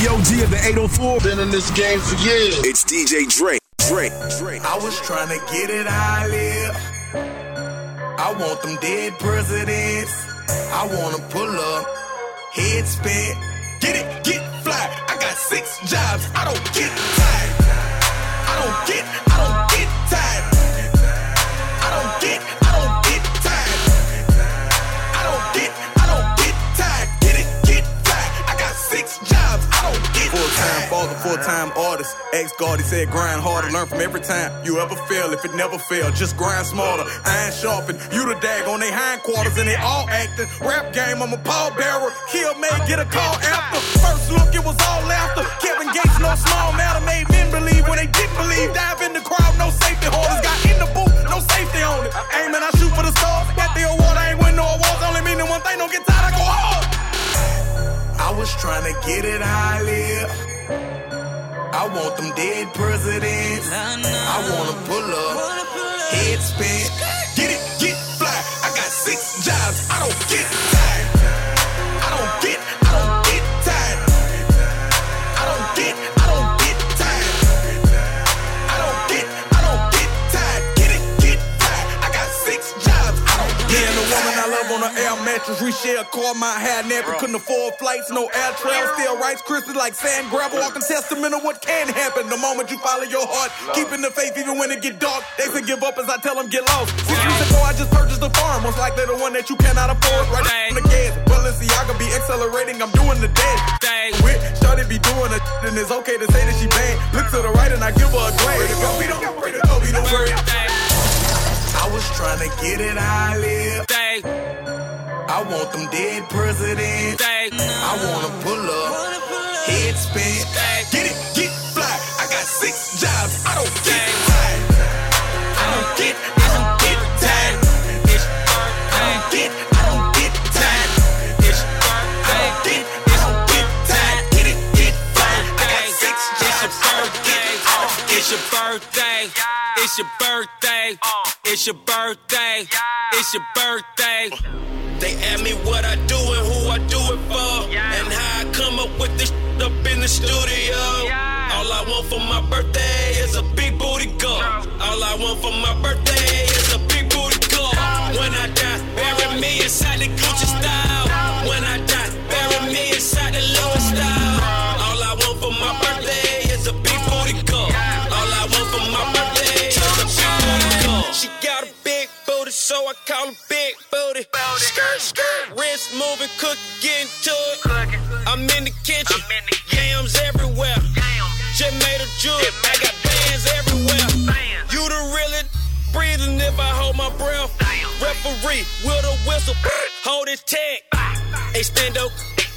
the OG of the 804. Been in this game for years. It's DJ Dre. I was trying to get it how I live. I want them dead presidents. I wanna pull up, head spin, get fly. I got 6 jobs. I don't get tired. I don't get tired. I don't get tired. I don't get tired. Get fly. I got 6 jobs. I don't get full-time father, full-time artist. Ex-guard, he said grind harder, learn from every time you ever fail. If it never failed, just grind smarter. Iron sharpened, you the dag on they hindquarters and they all acting. Rap game, I'm a pallbearer. Kill may get a call after. First look, it was all laughter. Kevin Gates, no small matter, made men believe when they didn't believe. Dive in the crowd, no safety holders. Got in the booth, no safety on it. Aiming, I shoot for the stars. Got the award, I ain't win no awards. Only meaning one thing, don't get tired, I go hard. I was trying to get it how I live. I want them dead presidents. I wanna pull up, head spin, get fly. I got 6 jobs. I don't get tired. I don't get tired. I don't get tired. I don't get tired. Get fly. I got 6 jobs. I don't get tired. Yeah, and the woman I love on an air mattress. We share a car, my hair nappy. Couldn't afford flights, no air travel. Still Rice Krispies like sand gravel. Walking testament of what can happen. The moment you follow your heart, keeping the faith even when it get dark. They say give up as I tell them get lost. 6 weeks ago I just purchased a farm. Most likely the one that you cannot afford. Right on the gas. Balenciaga be accelerating. I'm doing the dance. With Shorty be doing it, and it's okay to say that she bad. Look to the right and I give her a glance. Way to go, we don't worry. I was trying to get it how I live. I want them dead presidents. I wanna pull up, head spin, get fly. I got 6 jobs. I don't get tired. I don't get tired. I don't get tired. I don't get tired. Get fly. I got 6 jobs. I don't get tired. It's your birthday. It's your birthday. It's your birthday. It's your birthday. They ask me what I do and who I do it for, and how I come up with this up in the studio. All I want for my birthday is a big booty girl. All I want for my birthday is a big booty girl. When I die, bury me inside the Gucci style. When I die, bury me inside the Louis style. All I want for my birthday is a big booty girl. All I want for my birthday is a big booty girl. She got a big booty, so I call her big booty. Skirt, wrist moving, cook, getting to it. I'm in the kitchen, yams everywhere. Just made a jewel, I got bands everywhere. You the really breathing if I hold my breath. Referee with a whistle, hold his tag. Extendo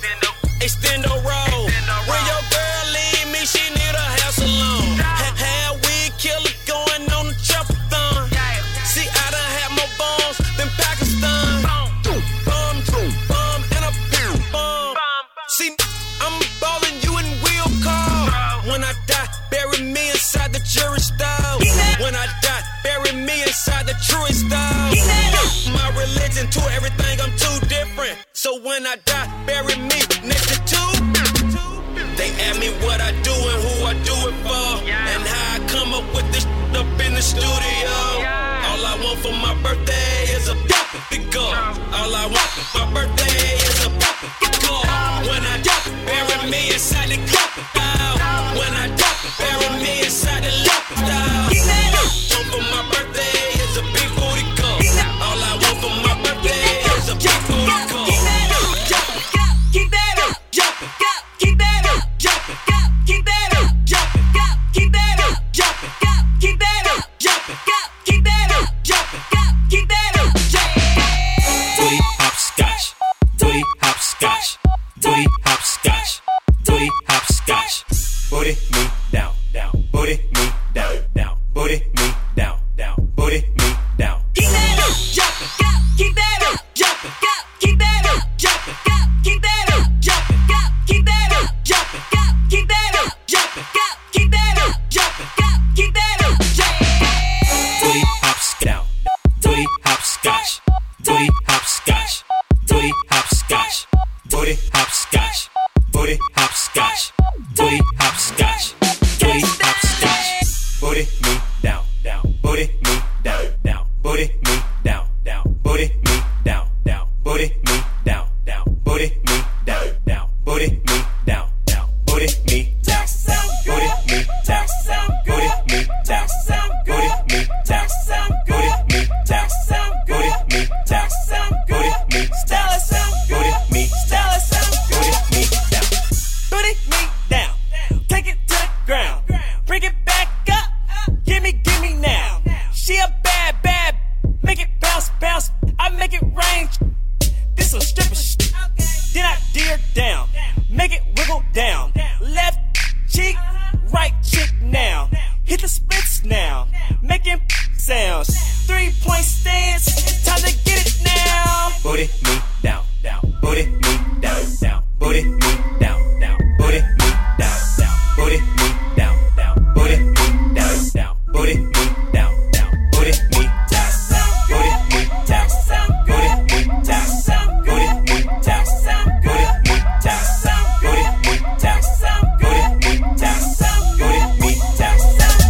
roll. When your girl leave me, she need a hair salon. Hair weed killer going on the triple-thon. See, I done had more bombs than Pakistan. Bomb and a bomb. See, I'm ballin' you in wheel car. When I die, bury me inside the jury style. When I die, bury me inside the truest style. My religion to everything, I'm too different. So when I die, bury me next to 2. They ask me what I do and who I do it for, and how I come up with this up in the studio. All I want for my birthday is a big girl. All I want for my birthday is a big girl. When I die, bury me inside the club style. When I die, bury me inside the love style. Want for my birthday is a big booty girl. All I want for my birthday is a big booty girl. Keep that up, jumping, keep that up, jumping, keep that up, jumping, keep that up, jumping, keep that up, jumping, keep that up, jumping, keep that up, jumping. Booty hopscotch, booty hopscotch, booty hopscotch, booty hopscotch. Booty me down, booty me down, booty me down, booty me down. Keep that up, jumping, keep that up, jumping, keep that up, jumping, keep that up, jumping, keep that up, jumping, keep that up, jumping, keep that up, jumping, keep that up, jumping. Booty hopscotch, booty hopscotch, booty hopscotch, booty hopscotch, booty hopscotch, booty hopscotch, booty hopscotch, booty hopscotch. Booty me down, down, booty me down, down, booty me down, down, booty me down, down, booty me down, down, booty me down, down, booty me down, down, booty me down, booty me down, booty me down, booty me down, booty me down, booty me down, booty me down, booty me down, booty me down, booty me down, take it to the ground, bring it back up, give me now. She a bad, bad, make it bounce, bounce, I make it rain. This a stripper shit. Then I deer down, make it wiggle down. Left cheek, right cheek now. Hit the splits now, making sounds. 3-point stance, time to get it now. Booty me down, down, booty me down, down, booty me down, down, booty me down, down, booty me down, down, booty me down, down, booty me down, down, booty me down, booty me down, booty me down, booty me down, booty me down, booty me down, booty me down, booty me down,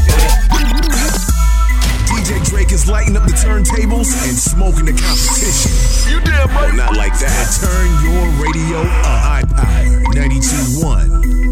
DJ Drake is lighting up the turntables and smoking the competition. You damn right. Not like that. Turn your radio up. High Power 92.1.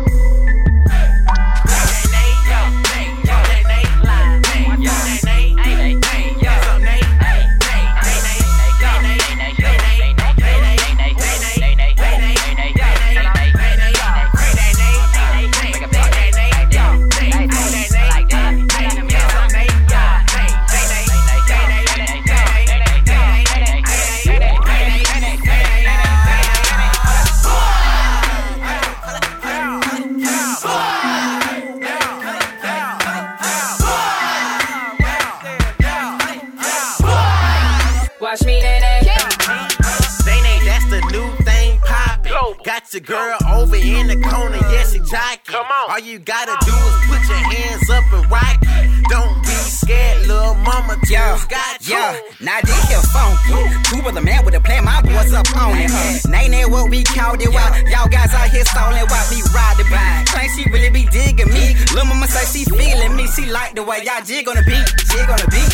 Your girl over in the corner, yes, she jocking. Come on. All you gotta do is put your hands up and rock it. Don't be scared, little mama. Got you. Now this here funky. Two brother man with a plan, my boys up on it. Name what we called it. While y'all guys out here stalling while we ride the beat. Claim she really be digging me. Lil' mama say she feeling me. She like the way y'all jig on the beat. Jig on the beat.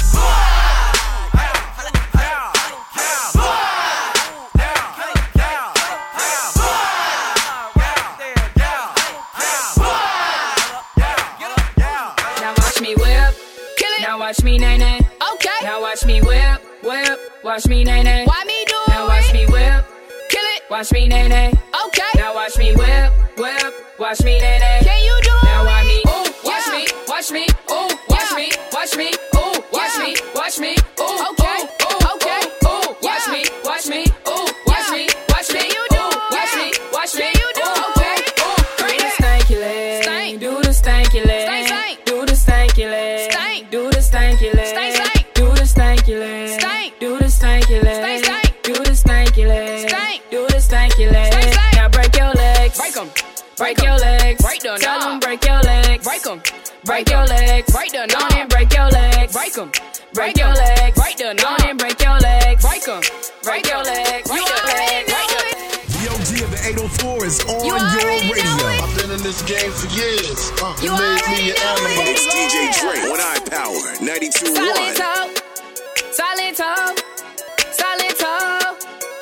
Watch me, nay, nay. Okay. Now watch me whip, whip. Watch me, nay, nay. Why me do it? Now watch me whip. Kill it. Watch me, nay, nay. Okay. Now watch me whip, whip. Watch me, nay, nay. Can you do it? Now watch me. Ooh, watch me, watch me. Ooh, watch me, watch me. Ooh, watch me, watch me. Ooh, okay, okay. Ooh, watch me, watch me. Ooh, watch me, watch me. You do. Watch me, watch me. You do. Okay. Do the stanky leg. Stank. Do the stanky leg. Stank. Do the stanky leg. Stank. Do the stanky leg. Stank. Do the stanky leg. Stank. Do the stanky leg. Stank. Do the stanky leg. Stank. Do the stanky leg. Now break your legs. Break 'em. Break your legs. Break them. Tell them break your legs. Break 'em. Break your legs. Break the knob and break your legs. Break 'em. Break your legs. Break the knob and break your legs. Break 'em. Break your legs. Break your legs. The OG of the 804 is on your radio. I've been in this game for years. It You made already me an know animal. It's DJ Drake on High Power 92.1. Silent talk. Silent talk. Silent talk.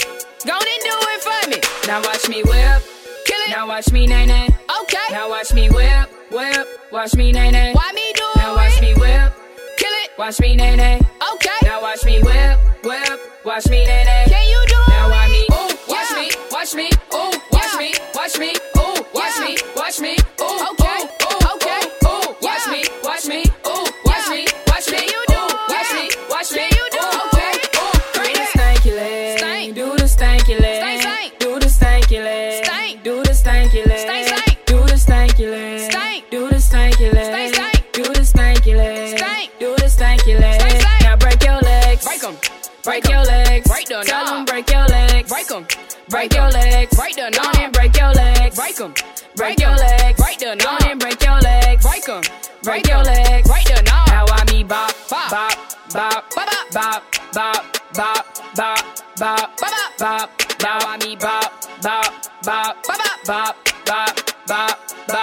Go and do it for me. Now watch me whip. Kill it. Now watch me, nay, nay. Okay. Now watch me whip, whip. Watch me, nay, nay. Why me do it? Now watch me whip. Kill it. Watch me, nay, nay. Okay. Now watch me whip, whip. Watch me, nay, nay. Can you do it? Now watch me. Ooh, watch me, watch me. Ooh, watch me, watch me. Ooh, watch me, watch me. Ooh, okay, okay. Ooh, watch me, watch me. Ooh, watch me, watch me. You do. Watch me, watch me. You do. Okay. Do the stanky leg. Stank. Do the stanky leg. Stank. Do the stanky leg. Stank. Do the stanky leg. Stank. Do the stanky leg. Stank. Do the stanky leg. Stank. Do the stanky leg. Stank. Do the stanky leg. Now break your legs. Break 'em. Break your legs. Break the knob. Tell them break your legs. Break 'em. Break your legs. Break the knob and break your legs. Break 'em. Break your legs. Break the knob and break your legs. Break 'em. Break your legs. Break the knob. Now I me bop, bop, bop, bop, bop, bop, bop, bop, bop, bop, bop. Now I me bop, bop, bop, bop, bop, bop, bop, bop,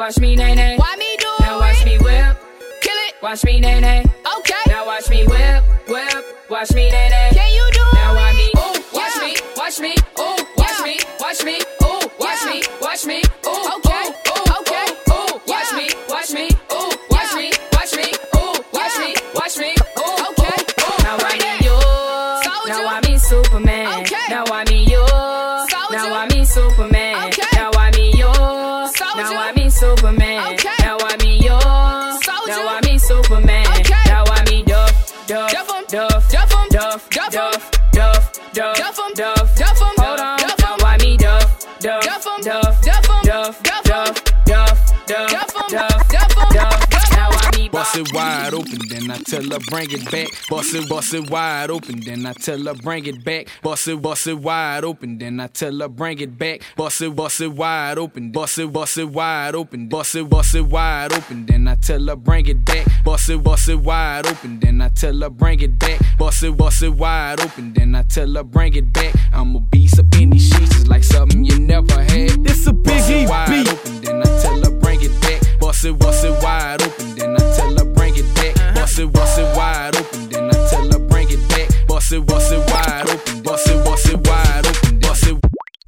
watch me nay nay. Why me do Now watch me whip, kill it? watch me nay nay. Okay. Now watch me whip, watch me nay nay. Can you do Now watch me, it? ooh, watch me, watch me, ooh, watch me, watch me, ooh, watch me, watch me, ooh, Okay. ooh, Okay. ooh, watch me, watch me, ooh, watch me, watch me, ooh, watch me, watch me, ooh, Okay. Now I Right mean you, Soldier. now I mean Superman. Okay. Now I mean you, Soldier. now I mean Superman. Okay. Now I mean you, Soldier. now I mean Superman. Okay. Now I mean you, Soldier. now I mean Superman. Okay. Now I mean Duff, Duff 'em. Duff, Duff 'em. Duff, Duff 'em. Duff, Duff, Duff, Duff 'em. Duff, Duff 'em. Hold on, Duff 'em. now I mean Duff, Duff, Duff 'em. Duff, Duff 'em. Duff, Duff 'em. Duff, Duff, Duff, Duff 'em. Duff, Duff 'em. Duff. Now I mean Bust it wide open, then I tell her bring it back. Bust it wide open, then I tell her bring it back. Bust it wide open, then I tell her bring it back. Bust it wide open, bust it wide open, bust it wide open, then I tell her bring it back. Bust it wide open, then I tell her bring it back. Bust it wide open, then I tell her bring it back. I'm a beast up in these sheets, it's like something you never had. It's a Bust it Biggie wide beat. open, then I tell her bring it back. Bust it wide open, then I tell her bring it back. Bust it wide open, then I tell her bring it back. Bust it wide open, bust it wide open, bust it.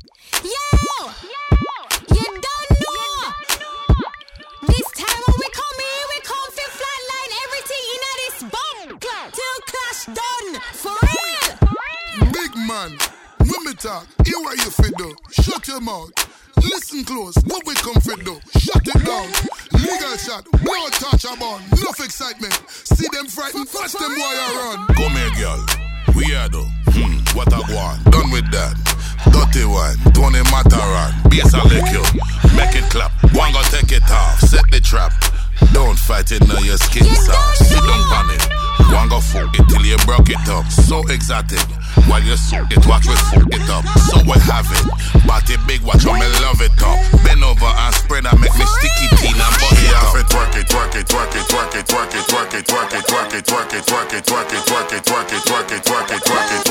Yo! You don't know! This time when we come here, we come for flatline everything in this bomb. Till clash done. For real! Big man, when me talk, hear what you fit do. Shut your mouth. Listen close, what we come fit do. Shut it down. Legal shot, blood touch about. Enough excitement. See them frightened, watch them while you run. Come here, girl. We are though. What a go on. Done with that. Dirty one, Tony Mataran. Bass a lick you. Make it clap. One go take it off. Set the trap. Don't fight it now, your skin soft. Sit down on it. One go fuck it till you broke it up. So exotic. While you suck it, watch we fuck it up. So we have it. Body big, watch how me love it up. Bend over and spread and make me sticky teen and bust it up. Twerk it, twerk it, twerk it, twerk it, twerk it, twerk it, twerk it, twerk it, twerk it, twerk it, twerk it, twerk it, twerk it, twerk it, twerk it, twerk it,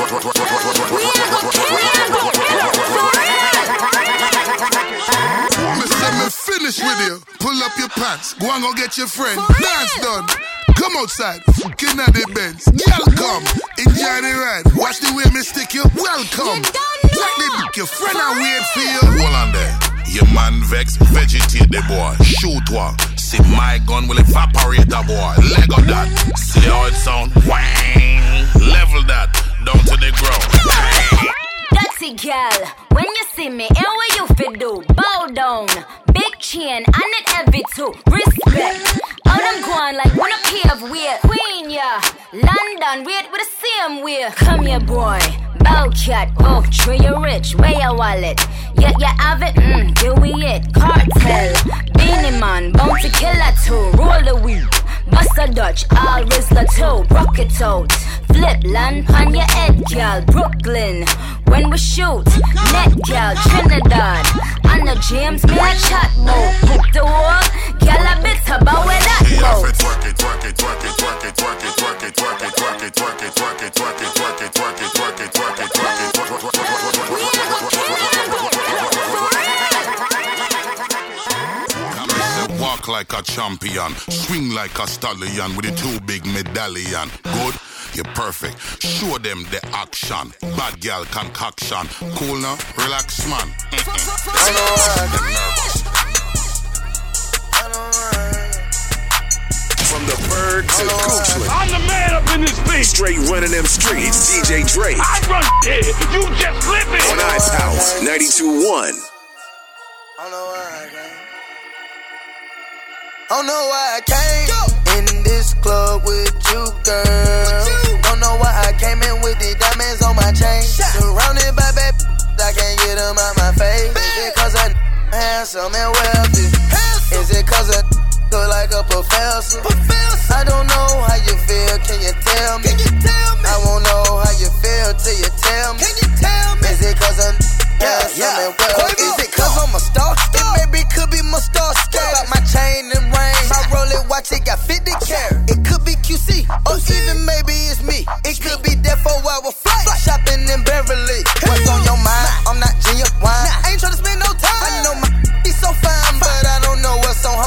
me finish with you. Pull up your pants. Go and go get your friend. Dance done. Come outside. Fucking at the Benz. Girl, come. Enjoy the ride. Watch the way me stick you. Welcome. Like the dick. Your friend I wait for you. Hold on there. Your man vex. Vegetate the boy. Shoot one. See my gun will evaporate the boy. Leg of that. See how it sound? Wang. Level that. Down to the ground. Dirty girl, when you see me, and what you fit do? Bow down, big chain, and it heavy too. Respect. All them going like one a pair of weird. Queen, yeah. London, weird with the same way. Come here, boy. Bow cat, oh, tree you rich, where your wallet? Yeah, you have it, here we it. Cartel, Beanie Man, Bounty Killer too. Roll the weed, bust a Dutch, all Rizzler too. Rock it out, flip, land on your head, girl. Brooklyn, when we shoot, net girl, Trinidad. On the James, me like chat mode. Hook the wall, girl a bit about where that goes. Twerk it, twerk it, twerk it, twerk it, twerk it, twerk it, twerk it, twerk it, twerk it, twerk it, twerk it, twerk it, twerk it, twerk it, twerk it, twerk it, walk like a champion, swing like a stallion with a two big medallion. Good, you're perfect. Show them the action. Bad girl concoction. Cool now, relax man. From the bird to Goochland. I'm the man up in this bitch. Straight running them streets, DJ Dre. I run here, you just flipping. On Ice House, 92.1. I don't know why I came in this club with you, girl. Don't know why I came in with the diamonds on my chain. Surrounded by bad I can't get them out my face. Is it cause I'm handsome and wealthy? Is it cause I look like a professor? I don't know how you feel, can you tell me? I won't know how you feel till you tell me. Is it cause I'm handsome and wealthy? Is it cause I'm a star? It maybe could be my star. About my chain and ring, my Rolex watch, it got 50 carat. It could be QC, or even maybe it's me. It could be that 4-hour flight, shopping in Beverly. What's on your mind? I'm not genuine. I ain't tryna spend no time. I know my so fine, but I don't know what's on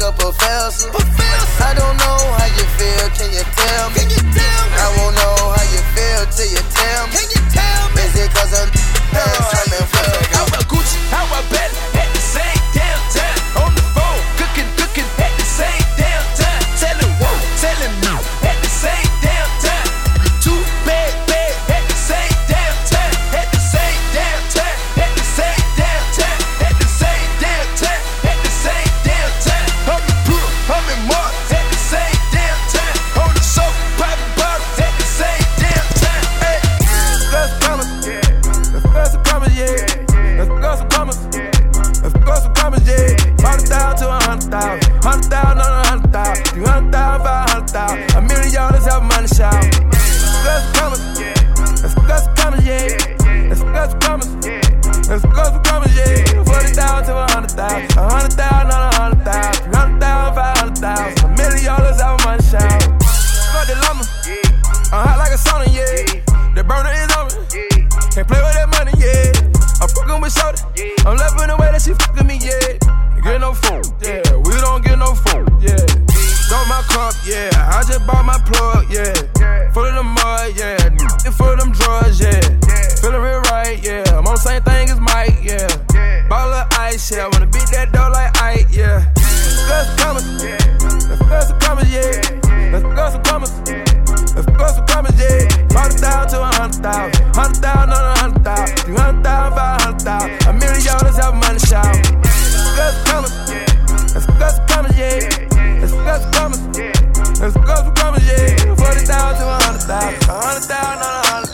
a professor. I don't know how you feel, can you tell me? I won't know how you feel till you tell me. Is it cause I'm in Florida? How about Gucci, how about Bella at the same damn time? On the phone, cooking at the same damn time. Telling me at the same damn time. Too bad at the same damn time. At the same damn time. At the same damn time. At the same damn time. At the same damn time. I'm the pool, I'm in Mars. At the same damn time. On the soap, popping bottles. At the same damn time. Hey, let's promise, yeah. Let's go some promise, yeah. Let's go some promise. Let's go some promise, yeah. 100,000 to 100,000. 100,000 on 100,000. 200,000, 500,000. $1 million have money shout. Let's promise, yeah. Let's go some promise, yeah. Let's go some promise, yeah. Let's go some promise, yeah. 40,000 to 100,000. 100,000 on 100,000. 200,000, 500,000. $1 million have money shout. Got the llama. I'm hot like a sauna, yeah. The burner is on me. Can't play with that money, yeah. I'm fucking with Shorty. I'm loving the way that she fucking me, yeah. Get no phone, yeah. We don't get no phone, yeah. Got my cup, yeah. I just bought my plug, yeah. Full of the mud, yeah. Full of them drugs, yeah. Feeling real right, yeah. I'm on the same thing as Mike, yeah. Ball of ice, yeah. Wanna beat that door like Ike, yeah. Let's go some promise, yeah. Let's go some promise, yeah. Let's go some promise, let's go some promise, yeah. 40,000 to 100,000. 100,000 on 100,000. 200,000, 500,000. $1 million have money shout. Let's promise, yeah. Let's go some promise, yeah. Let's go some promise, yeah. Let's go some promise, yeah. 40,000 to 100,000. 100,000 on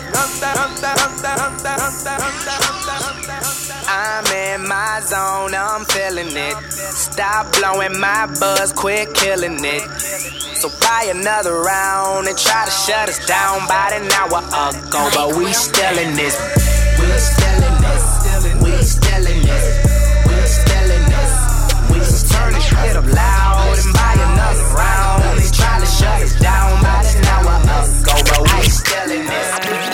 100,000. I'm in my zone, I'm feeling it. Stop blowing my buzz, quit killing it. So buy another round and try to shut us down about an hour ago. But we still in this. We still in this. We still in this. We still in this. We just turn this shit up loud and buy another round and try to shut us down about an hour ago. But we still in this.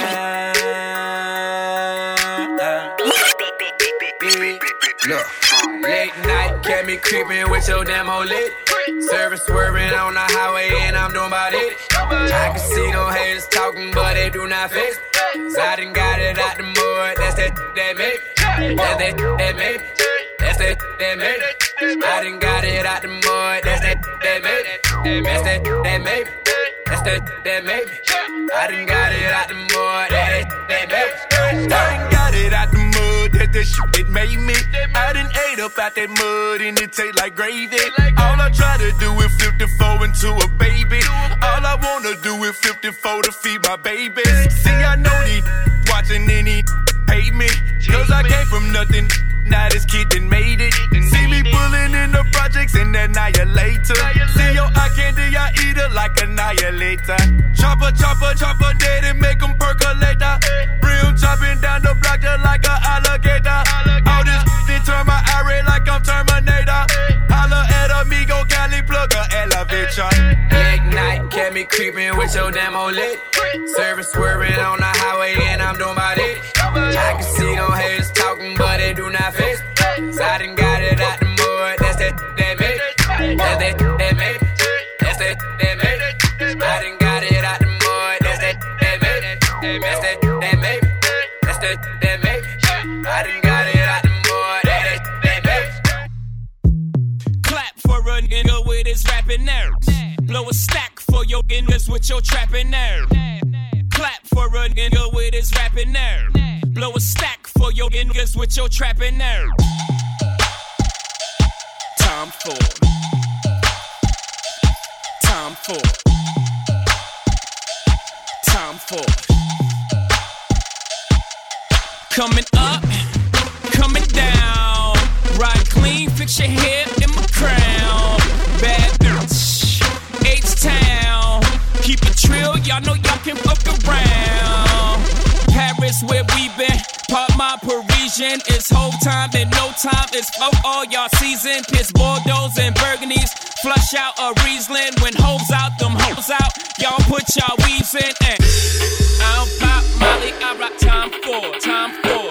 Look, late night, kept me creeping with your damn old lit. Service swerving on the highway and I'm doing about it. I can see no haters talking, but they do not fix. Cause I done got it out the mud, that's that made. That's that made. That's that made. I done got it out the mud, that's that made. That's that made. That's that made. I done got it out the mud, that made. I done got it out the mud, that shit it made me. I done ate up out that mud and it taste like gravy. All I try to do is 54 into a baby. All I wanna do is 54 to feed my baby. See, I know these watching any hate me. Cause I came from nothing, now this kid done made it. See me pulling in the projects and annihilator. See your eye candy, I eat it like annihilator. Chopper, dead and make them percolate. Brim chopping down the block just like an alligator. All this shit turn my eye like I'm Terminator. Holla at amigo, Cali plug a elevator. Late night, kept me creeping with your damn old lit. Service swerving on the highway and I'm doing about it. I can see no haters talking, but they do not fix. Cause I done got it out the mud, that's that made. That's that made. That's that made. I done got it out the mud, that's that made. That's that made. That's that made. I done got it out the mud, that made. Clap for a nigga with his rapping nerves. Blow a stack for your niggas with your trapping nerve. Clap for a nigga with his rapping nerve. Blow a stack for your niggas with your trapping nerve. Time for. Coming up, coming down. Ride clean, fix your hair in my crown. Bad bitch, H-Town. Keep it trill, y'all know y'all can fuck around. Paris where we been, pop my Parisian. It's whole time and no time, it's flow all y'all season. Piss Bordeaux and Burgundies, flush out a Riesling. When hoes out, them hoes out, y'all put y'all weaves in. And I don't pop Molly, I rock time for.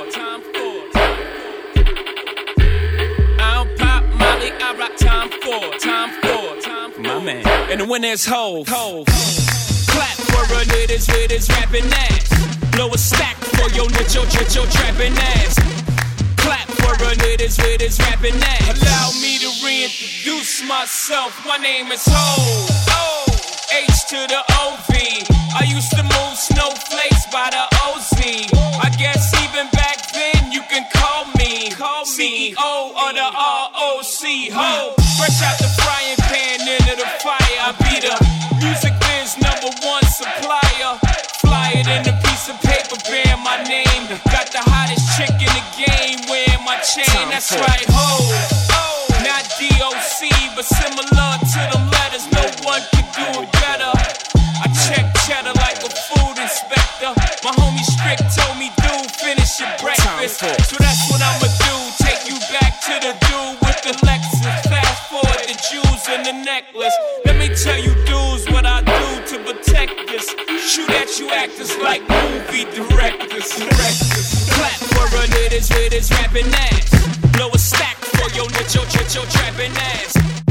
I don't pop Molly, I rock time for. My man. And when there's Hov, clap for a niggas with his rapping ass. Blow a stack for your trapping ass. Clap for a niggas with his rapping ass. Allow me to reintroduce myself. My name is Hov. H to the OV. I used to move snowflakes by the OZ. I guess even back then you can call me CEO of the ROC. Ho, fresh out the frying pan into the fire. I be the music biz #1 supplier. Fly it in a piece of paper bearing my name. Got the hottest chick in the game wearing my chain. That's right, ho. Not DOC, but similar to them letters. No one could do it better. I check cheddar like a food inspector. My homie Strick told me, dude, finish your breakfast. So that's what I'ma do. Take you back to the dude with the Lexus. Fast forward the jewels and the necklace. Let me tell you, dudes, what I do to protect this. Shoot at you actors like movie directors. Clap for a niggas with his rapping ass. Blow a stack for your trapping ass.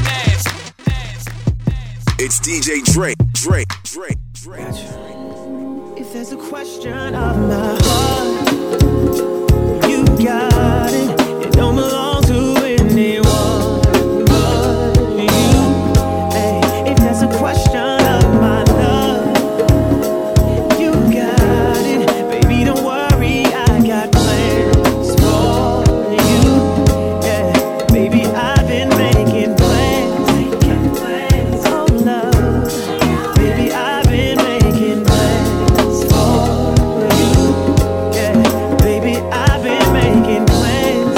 It's DJ Drake. If there's a question of my heart, you got it. It don't belong to anyone but you. Hey, if there's a question of my love, you got it. Baby, don't worry, I got plans for you. Yeah, baby, I've been making plans. Oh, love. Baby, I've been making plans for you. Yeah, baby, I've been making plans.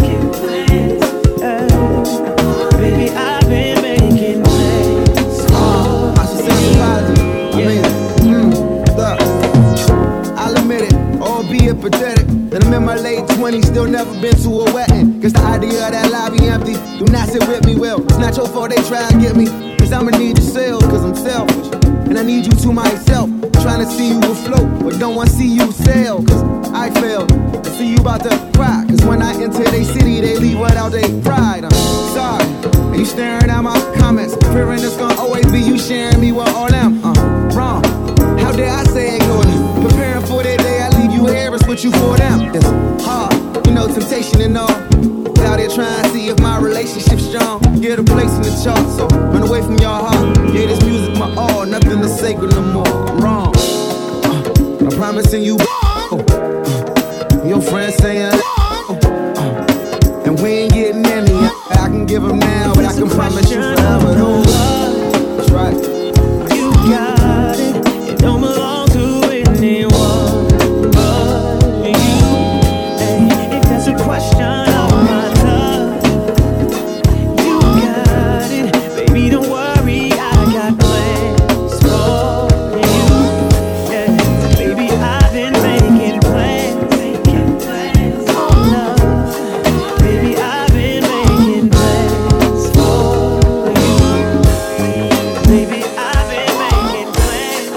Baby, I've been making plans for you. Look, I'll admit it, albeit pathetic, that I'm in my late 20s, still never been to a wedding. Cause the idea of that lobby empty do not sit with me well. It's not your fault they try to get me, cause I'ma need your sales, cause I'm selfish. And I need you to myself, trying to see you afloat, but don't want to see you sail, cause I failed. I see you about to cry, cause when I enter they city, they leave without their pride. I'm sorry, and you staring at my comments, fearing it's gonna always be you sharing me with all them. Wrong, how dare I say ignore them? Preparing for that day I leave you here, it's what you for them. It's hard, you know, temptation and all. Out there trying to see if my relationship's strong. Get a place in the chart, so run away from your heart. Yeah, this music my all, nothing is sacred no more. I'm wrong. I'm promising you. Your friends saying. And we ain't getting any. I can give them now, but I can promise you forever. That's right. You got it. It don't belong to anyone but you. Hey, if there's a question of my love, you got it. Baby, don't worry, I got plans for you. Yeah, baby, I've been making plans. Oh, love. Baby, I've been making plans for you. Baby, I've been making plans.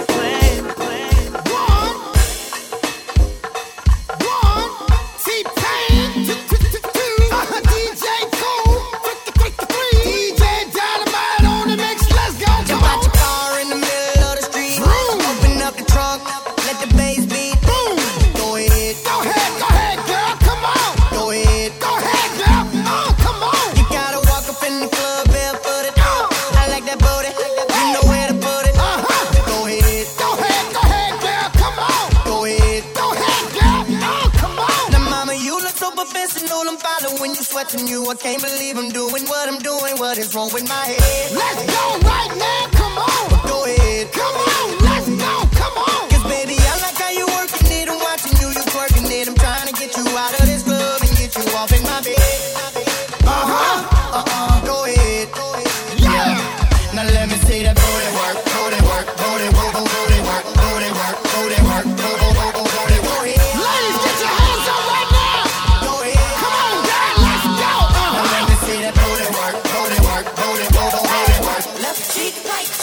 T-Pain, DJ Cool, DJ Dynamite on the mix, let's go, Jump out your car in the middle of the street. Open up the trunk, let the bass beat. Go ahead, girl, come on. go ahead. Go ahead, girl, come on. You gotta walk up in the club barefooted. I like that booty, you know where to put it. Go ahead, Go ahead, girl, come on. go ahead. Go ahead, girl, come on. Now mama, you look so professional, I'm following you, sweating you. I can't believe I'm doing what I'm doing. What is wrong with my head? Let's go right now, come on. Go ahead, Come on, let's go, come on. cause baby, I like how you working it. I'm watching you, you twerking it. I'm trying to get you out of this club and get you off in my bed. Go ahead. Yeah. Now let me see that booty work, booty work, booty work, booty work, booty work, booty work, booty work, booty work. Ladies, get your hands up right now. Go ahead. Come on, girl, let's go. Now let me see that booty work, booty work, booty work, booty work. Left cheek, right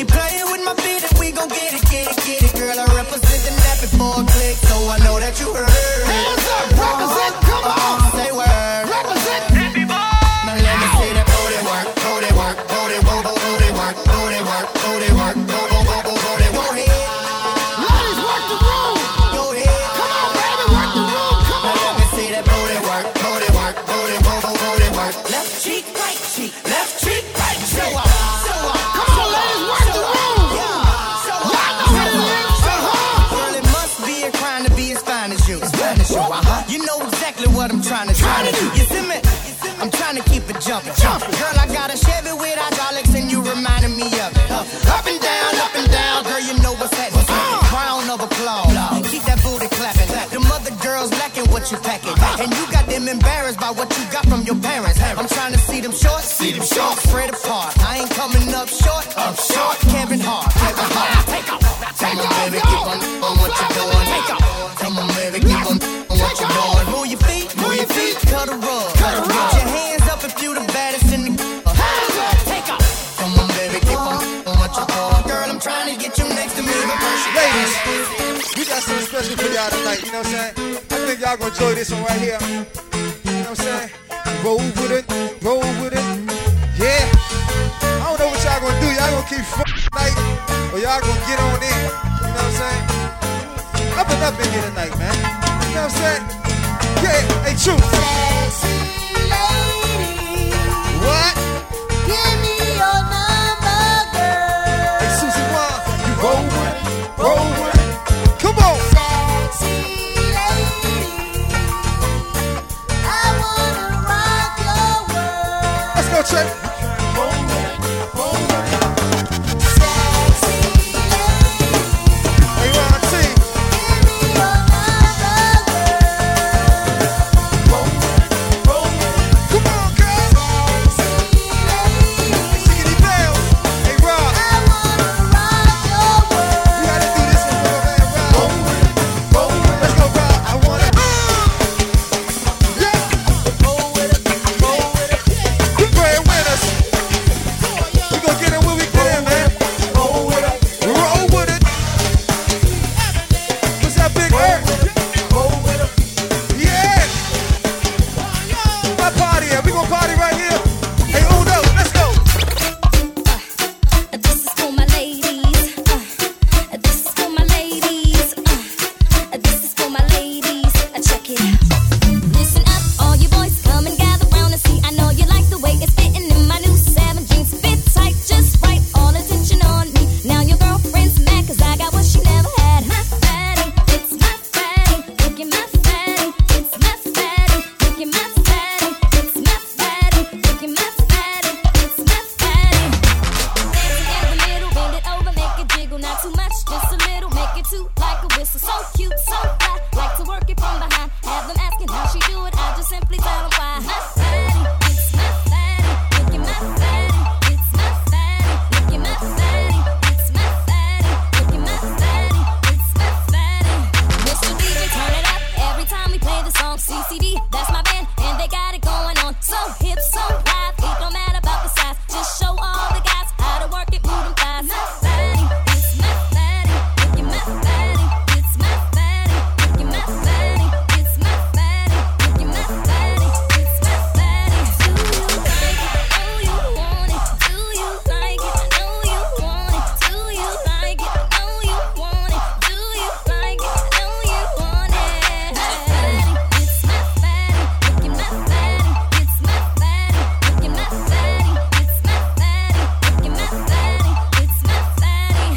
playing with my feet if we gon' get it, get it, get it. Girl, I represent the nappy for a click, so I know that you heard. Hands up, represent, come on. Say word. Represent. Now let me see that booty work, booty work, booty work, booty work, booty work, booty work, booty work, booty work. Go ahead. Ladies, work the room. Go ahead. Come on, baby, work the room. Come Now on. let me see that booty work, booty work, booty work, booty work. Left cheek, right cheek, left cheek, right cheek. Show up, show up. Come on, ladies, work the room. Show up. Y'all know what it is. Girl, it must be a crime to be as fine as you. As fine as you, You know exactly what I'm trying to do. You see me? I'm trying to keep it jumping. Girl, I got a Chevy with hydraulics and you reminded me of it. Up and down, girl, you know what's happening. Round of applause. Keep that booty clapping. Them other girls lacking what you packing. And you got them embarrassed by what you got from your parents. I'm trying to see them shorts. Spread apart. I ain't coming up short. Kevin Hart. Take off. Come on, baby, keep on what you're doing. Come on, baby, keep on what you're doing. Move your feet, cut a rug. Get your hands up if you the baddest in the take off. Come on, baby, keep on what you're doing. Girl, I'm trying to get you next to me. Ladies, we got something special for y'all tonight, you know what I'm saying? I think y'all gonna enjoy this one right here. You know what I'm saying? Roll with it, yeah. I don't know what y'all gonna do, y'all gonna keep fucking tonight, or y'all gonna get on in, you know what I'm saying? Up and up in here tonight, man. You know what I'm saying? Yeah, hey, true. Sexy lady. What? Give me your number, girl. Hey, Susie Wan, you roll with it. Come on. Sexy lady. I wanna rock your world. Let's go, Trey. Sexy lady. Hey, Ron T. Give me your number, girl. Come on, girl. Sexy lady. Hey, Shiggity Bells. Hey, Rob. I wanna rock your world. We gotta do this one for my man, Rob. Let's go, Rob. I want it. Yeah. Good bread winners. We gon' get it when we get in, man. Roll with it. What's that big hurt? Yeah. My party here. We gon' party right here. Hey, Uno, let's go. This is for my ladies. This is for my ladies. This is for my ladies. Check it out. Listen up, all you boys, come and gather round and see. I know you like the way it's fitting in my new 7 jeans. Fit tight, just right, all attention on me. Now your girlfriend's mad 'cause I got what she never had. My fatty, it's my fatty. Look at my fatty, it's my fatty. Look at my fatty, it's my fatty. Look at my fatty, it's my fatty. Dancing in the middle, bend it over, make it jiggle. Not too much, just a little, make it too like a whistle. So cute, so fly, like to work it from behind. Have them asking how she do it, I just simply tell them why. My fatty, it's my fatty. Look at my fatty, it's my fatty. Look at my fatty, it's my fatty. Look at my fatty, it's my fatty. Mr. DJ, turn it up every time we play the song. CCD, that's my band, and they got it going on. So hip, so live, it don't matter about the size. Just show all the guys how to work it, move them thighs. My fatty, it's my fatty. Look at my fatty, it's my fatty. Look at my fatty, it's my fatty. Look at my fatty, it's my fatty. Do you like it? Know you want it. Do you like it? Know you want it. Do you like it? Know you want it. Do you like it? Know you want it. My fatty, it's my fatty. Look at my fatty, it's my fatty. Look at my fatty, it's my fatty. Look at my fatty, it's my fatty.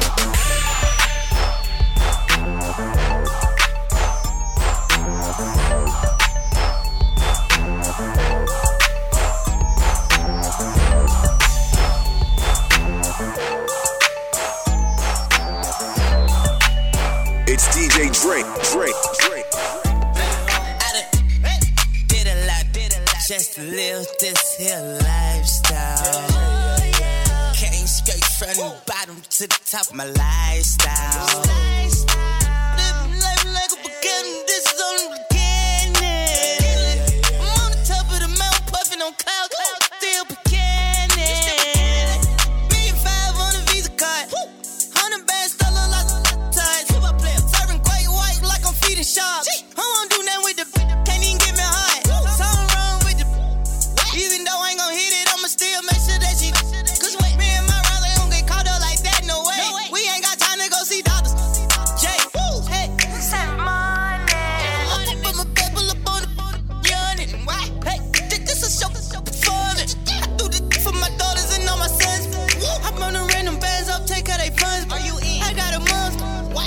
It's DJ Drake. Did a lot, just to live this here lifestyle. Came straight from the bottom to the top of my lifestyle. Living life like a beginning, this is only the beginning. I'm on the top of the mountain, puffing on cloud, still beginning. $1.5 million on a Visa card.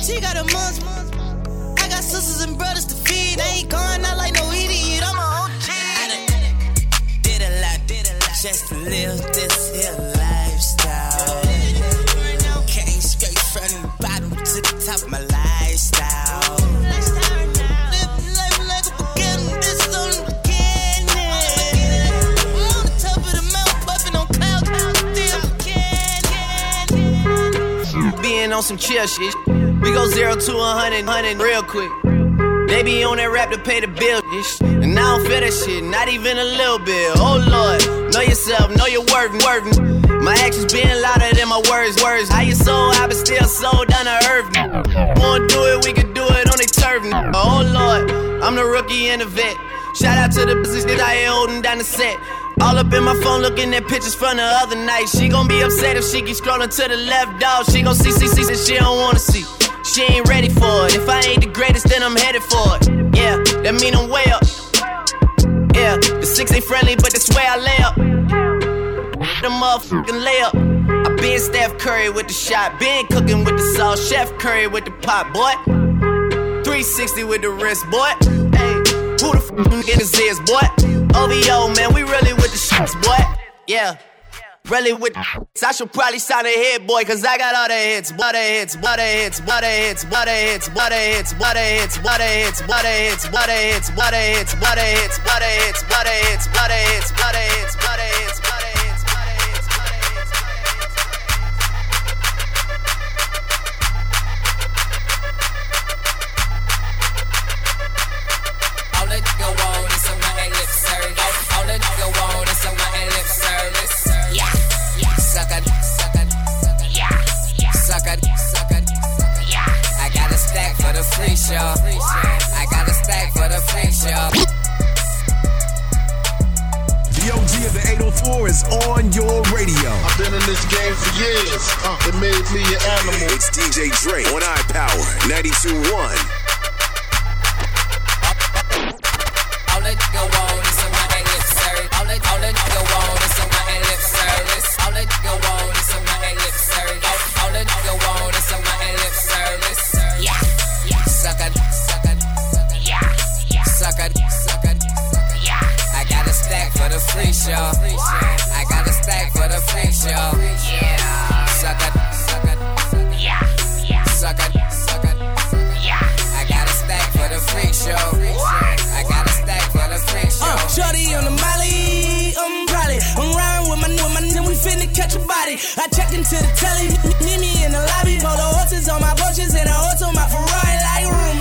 She got a month. I got sisters and brothers to feed. I ain't going out like no idiot. I'm a OG. Did a lot just to live this here lifestyle. Came straight from the bottom to the top of my lifestyle. Live life like a beginning, this is only the beginning. On the top of the mountain, puffing on clouds, still beginning. Being on some chill shit. We go 0 to 100 real quick. They be on that rap to pay the bill, and I don't feel that shit, not even a little bit. Oh Lord, know yourself, know your worth. My actions being louder than my words. How you so high but still so down to earth? Wanna do it, we can do it on the turf. Oh Lord, I'm the rookie and the vet. Shout out to the business that I ain't holding down the set. All up in my phone looking at pictures from the other night. She gon' be upset if she keep scrolling to the left, dog. She gon' see that she don't wanna see. She ain't ready for it. If I ain't the greatest, then I'm headed for it. Yeah, that mean I'm way up. Yeah, the 6 ain't friendly, but that's where I lay up. The motherfucking layup. I been Steph Curry with the shot, been cooking with the sauce, Chef Curry with the pot, boy. 360 with the wrist, boy. Hey, who the fuck niggas is, boy? OVO, man, we really with the shots, boy. Yeah. Really with the I should probably sign a hit, boy, cause I got all the hits. What the hits, what the hits, what the hits, what the hits, what the hits, what the hits, what the hits, what the hits, what the hits, what the hits, what the hits, what the hits, what the hits, what the hits, what the hits, what the hits, what the hits. All that go on is some my lip service. All that go on is some my lip service. Yeah. Suck it, yeah. I got a stack for the free show. I got a stack for the free show. The OG of the 804 is on your radio. I've been in this game for years. It made me an animal. It's DJ Dre on iPower 92.1. All that go on is some my lip service. All that go on is some my lip service. All that go on is some my lip service. All that go on is some my lip service. Yeah, suck it, yeah, suck it, yeah. I got a stack for the free show. I got a stack for the free show. Yeah, suck it, yeah, suck it, yeah. I got a stack for the free show. I got a stack for the free show. Shorty on the Molly, I'm probably. I'm riding with my nigga, we finna catch a body. I checked into the telly, meet me in the lobby. Polo horses on my bushes and a horse on my Ferrari like room.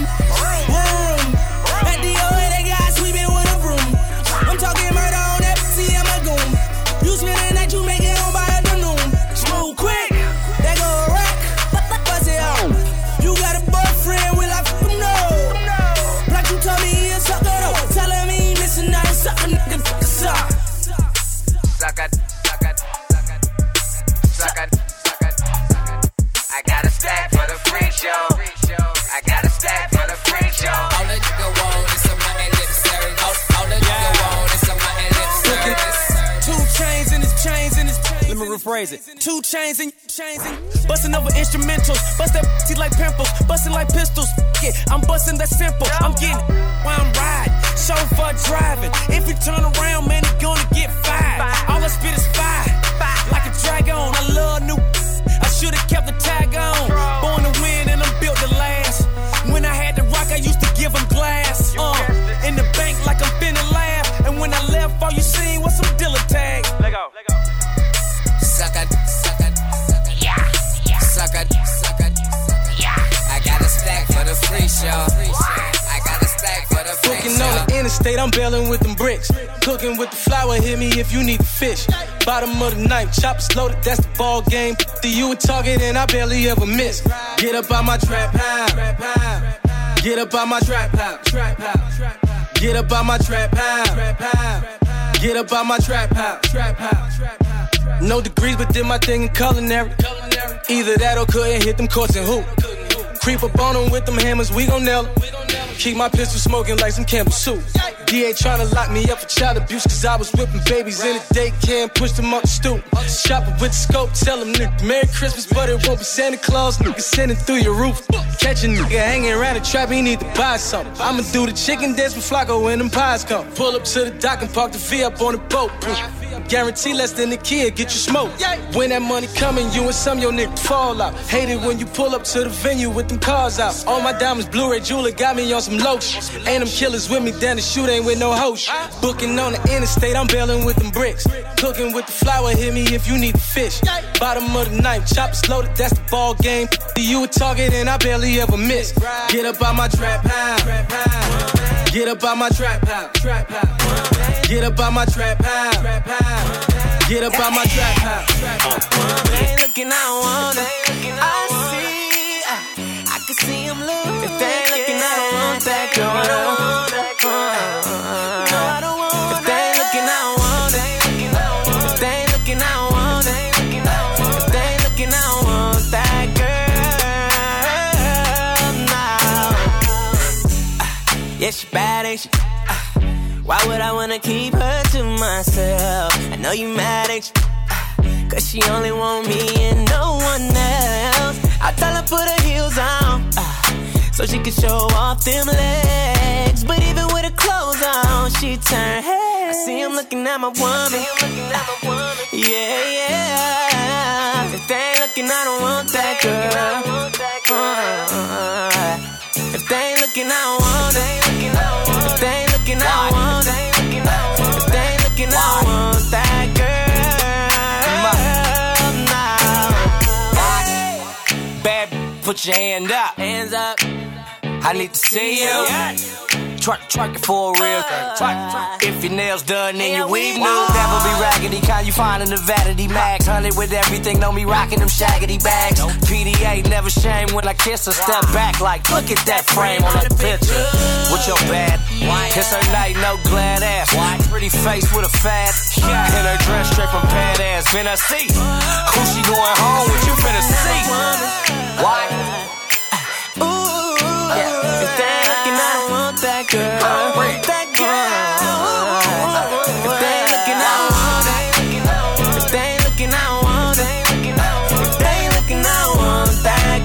At the OA, they got sweeping with a broom. I'm talking murder on that pussy, I'm a goon. You spend the night, you make it home by afternoon. Smooth quick, that go a rack, bust it out. You got a boyfriend, will I f*** him? No. Like you told me he a sucker though. Telling me he missing out, suck a nigga, suck. Suck it, suck it, suck it, suck it, suck it. I got a stack for the free show. I got a stack for the free show. All that go on is some my lip service. All that go on is some my lip service. 2 chains in his chains in his. Let me rephrase it. 2 chains in busting over instrumentals. Bust that pussy like pimples. Busting like pistols. Yeah, I'm busting that simple. I'm getting while I'm riding. Chauffeur driving. If you turn around, man, he gonna get fired. All I spit is fire. Like a dragon. I love new. I should've kept the tag on. Born to win and I'm built to last. When I had the rock, I used to give him glass. In the bank like I'm finna laugh. And when I left, all you seen was some dealer tags. Let go. Suck it, yeah. Suck it, yeah. I got a stack for the free show. I got a stack for the free Cooking show. on the interstate, I'm bailing with them bricks. Cooking with the flour, hit me if you need the fish. Bottom of the knife, choppers loaded, that's the ball game. You a target and I barely ever miss. Get up out my trap house. Get up out my trap house. Get up out my trap house. Get up out my trap house. No degrees, but did my thing in culinary. Either that or couldn't hit them courts and hoop. Creep up on them with them hammers, we gon' nail 'em. Keep my pistol smoking like some Campbell soup. DA tryna lock me up for child abuse, cause I was whipping babies in the daycare and pushed them up the stoop. Shopping with the scope, tell them nigga Merry Christmas, but it won't be Santa Claus, nigga sending through your roof. Catch a nigga hanging around the trap, he need to buy something. I'ma do the chicken dance with Flacco when them pies come. Pull up to the dock and park the V up on the boat. Guarantee less than a kid, get you smoked. When that money coming, you and some your niggas fall out. Hate it when you pull up to the venue with them cars out. All my diamonds, Blu-ray jeweler got me on some lotion. Ain't them killers with me, down the shoot ain't with no host. Booking on the interstate, I'm bailing with them bricks. Cooking with the flour, hit me if you need the fish. Bottom of the knife, choppers loaded, that's the ball game. You a target and I barely ever miss. Get up out my trap house. Get up out my trap house. Get up out my trap house. Get up out my trap house. They ain't looking, I don't want it. I see, I can see him look. If they ain't looking, I don't want that girl. I don't want that girl. No, I don't want it. If they ain't looking, I don't want it. If they ain't looking, I don't want it. If they ain't looking, I don't want that girl. No. Yeah, she bad, ain't she? Why would I wanna keep her to myself? I know you mad, ain't you? Cause she only want me and no one else. I tell her put her heels on, so she can show off them legs. But even with her clothes on, she turn head. I see him looking at my woman. Yeah, yeah. If they ain't looking, I don't want that girl. If they ain't looking, I don't want it. If they ain't looking, I don't want it. If they ain't looking, I don't want that girl. Nah. Bad, put your hand up. Hands up. I need to see you. Twerk it for real. If your nails done, then your weave new. Never be raggedy, kind you find in the vanity max. 100 with everything, know me rocking them shaggedy bags. PDA never shame when I kiss her. Step back like, look at that frame on that picture. With your bad, kiss her night, no glad ass. Pretty face with a fat in her dress straight from pad ass. Finna see who she going home with, you finna see. Why? If they ain't looking, I don't want that girl. That girl. If they ain't looking, I don't want it. If they ain't looking, I don't want it. If they ain't looking, I don't want that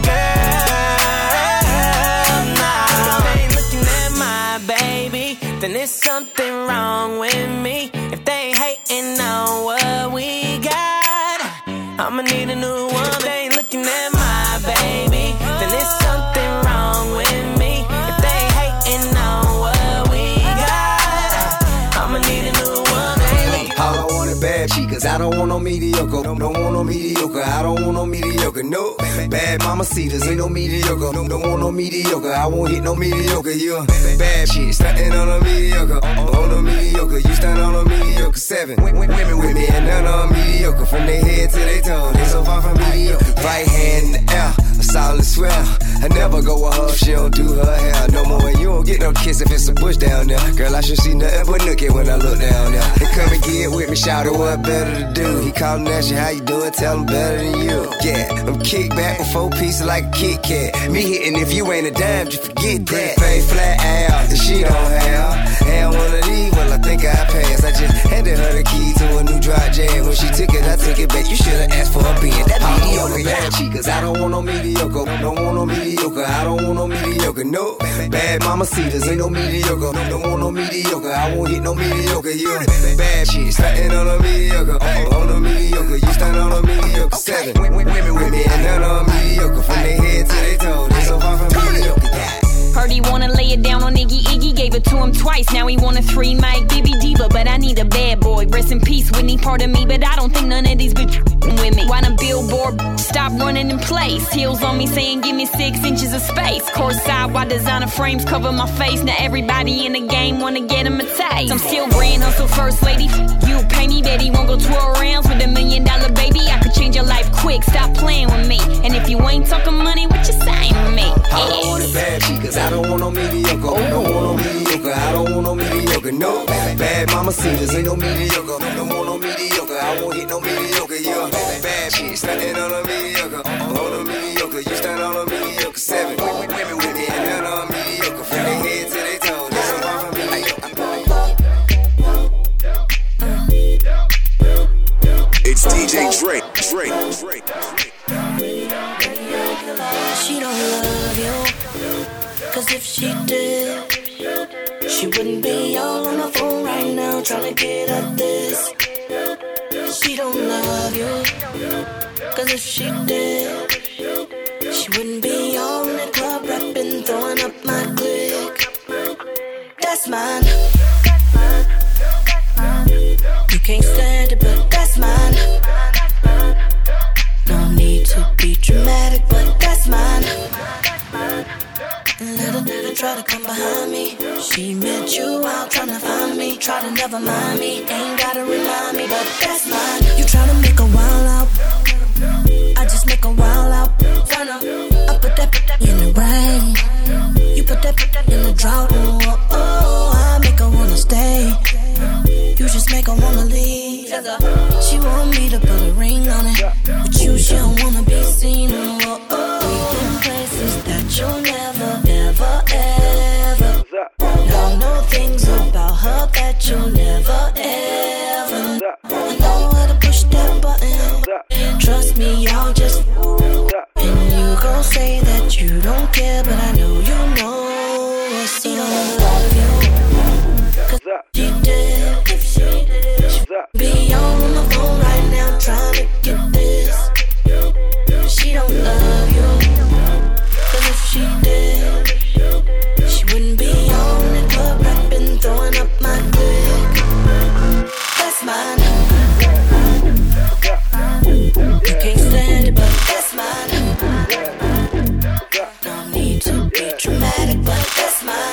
girl. Nah. If they ain't looking at my baby, then there's something wrong with me. If they ain't hating on what we got, I'ma need a new one. If they ain't looking at my baby, then there's something wrong with me. If they ain't hating on what we got, I'ma need a new one, baby. All I want is bad chicas, I don't want no mediocre. Don't want no mediocre, I don't want no mediocre. No, bad mamacitas, ain't no mediocre. Don't want no mediocre, I won't hit no mediocre. You bad shit, stuntin' on a mediocre. On a mediocre, you stand on a mediocre. 7 women with me and none on mediocre. From their head to their toe, they so far from mediocre. Right hand in the air, a solid swell. I never go with her, she don't do her hair no more. And you don't get no kiss if it's a bush down there. Girl, I should see nothing but nookie when I look down there. They come and get with me, shout it, what better to do? He callin' at you, how you doing? Tell him better than you. Yeah, I'm kick back with 4 pieces like a Kit Kat. Me hitting if you ain't a dime, just forget that. Fade flat out, that she don't have. Had one of these, well I think I passed. I just handed her the key to a new dry jam. When she took it, I took it back. You should've asked for a being that mediocre. Bad chicas, I don't want no mediocre. Don't want no mediocre, I don't want no mediocre. No, bad mamacitas, ain't no mediocre. Don't want no mediocre, I won't hit no mediocre. You bad shit, stuntin' on a mediocre. On a mediocre, you stand on a mediocre. 7 women with me and none on mediocre. From their head to their toe, they so far from mediocre. Heard he wanna lay it down on Iggy. Iggy gave it to him twice. Now he want a 3 mic Gibby Diva, but I need a bad boy. Rest in peace, Whitney, part of me, but I don't think none of these bitch with me. Why the billboard stop running in place? Heels on me saying give me 6 inches of space. Course side, why designer frames cover my face? Now everybody in the game wanna get him a taste. I'm still grand hustle first lady. You pay me, Betty won't go 12 rounds with $1 million baby. I could change your life quick. Stop playing with me. And if you ain't talking money, what you saying with me? I don't want it bad chicas, I don't want no mediocre. Don't want no mediocre, I don't want no mediocre. No, bad mamacitas, ain't no mediocre. Don't want no mediocre, I won't hit no mediocre. Yeah, bad shit, standing on a mediocre. On a mediocre, you stand on a mediocre. 7 women with me and none on mediocre. From their head Cause if she did, she wouldn't be all on the phone right now trying to get at this. She don't love you. Cause if she did, she wouldn't be all in the club rapping, throwing up my clique. That's mine. You can't stand it, but that's mine. No need to be dramatic, but that's mine. Little try to come behind me. She met you out trying to find me. Try to never mind me. Ain't gotta remind me, but that's mine. You try to make a while out. I just make a while out. Turn up. I put that in the rain. You put that in the drought. Oh, oh, I make her wanna stay. You just make her wanna leave. She want me to put a ring on it. But you, she don't wanna be seen. Oh, oh. We in places that you'll never, ever, ever. Y'all know things about her that you'll never, ever. I know how to push that button. Trust me, y'all just and you gon' say that you don't care, but I know you know. She don't love you. Cause she did. If she did, she'd be on the phone right now trying to get this. She don't love you. Cause if she did, she wouldn't be on the club rapping, throwing up my clique. That's mine. You can't stand it, but that's mine. No need to be dramatic, but that's mine.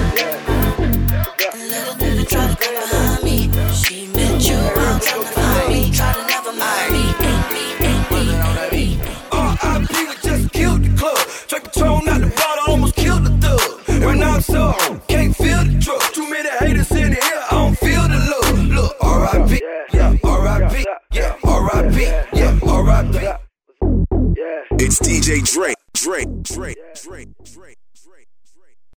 Little try to come behind me. She met you out trying to find me. Try to never mind me. Ain't me. R.I.P. we just killed the club. Drake Patron out the bottle, almost killed the thug. And I'm so can't feel the drug. Too many haters in the air, I don't feel the love. Look, R.I.P. Yeah, R.I.P. Yeah, R.I.P. Yeah, R.I.P. It's DJ Drake.